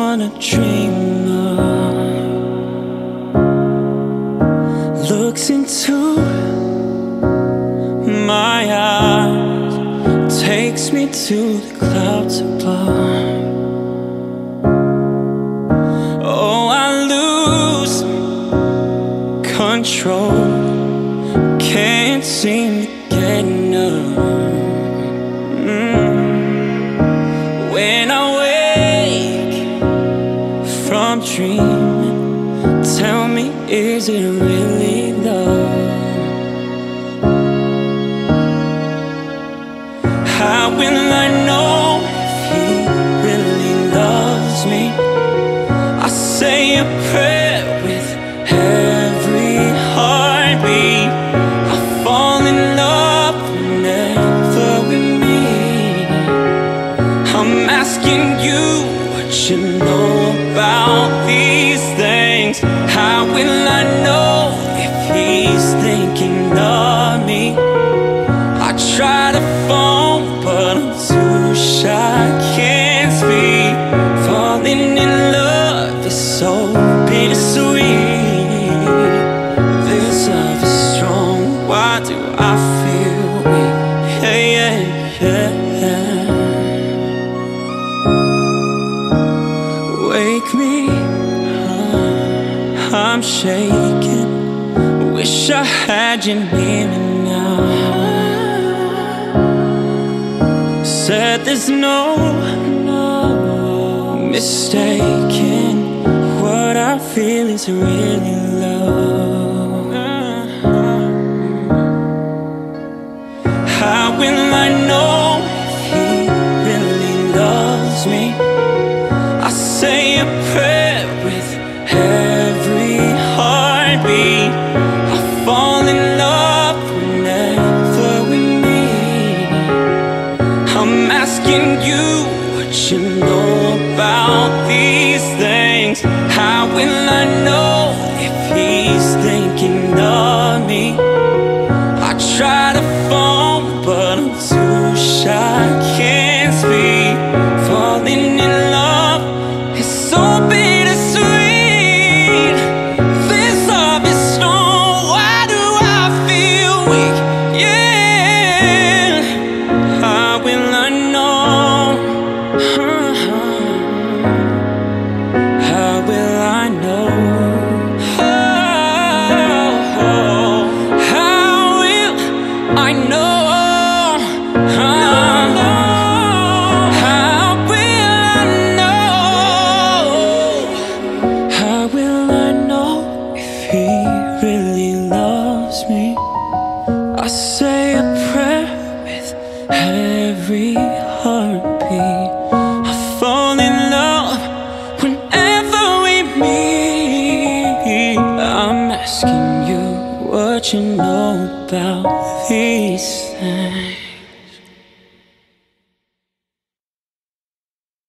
wanna dream of. Looks into my eyes, takes me to the clouds above. Oh, I lose control, can't seem to get enough. When I wake from dreaming, tell me, is it really love? How will I know if he really loves me? I say a prayer with every heartbeat. I fall in love whenever we meet. I'm asking you what you know about these things. How will I know if he's thinking of me? I try to phone, but I'm too shy, can't speak. Falling in love is so bittersweet. This love is strong, why do I feel weak? Yeah, yeah, yeah. Wake me up, I'm shaking. Wish I had you near me now. Said there's no mistaking what I feel is really love. How will I know if he really loves me? I say a prayer with every heartbeat. I fall in love whenever we meet. I'm asking you what you know about these things. How will I know if he's thinking of me? I try to phone, but I'm too shy, can't speak. Falling in love is so bittersweet. This love is strong, why do I feel weak? Yeah, how will I know? How will I know? How will I know? How will I know? How will I know if he really loves me? I say a prayer with every heartbeat. I fall in love whenever we meet. I'm asking you what you know about these things.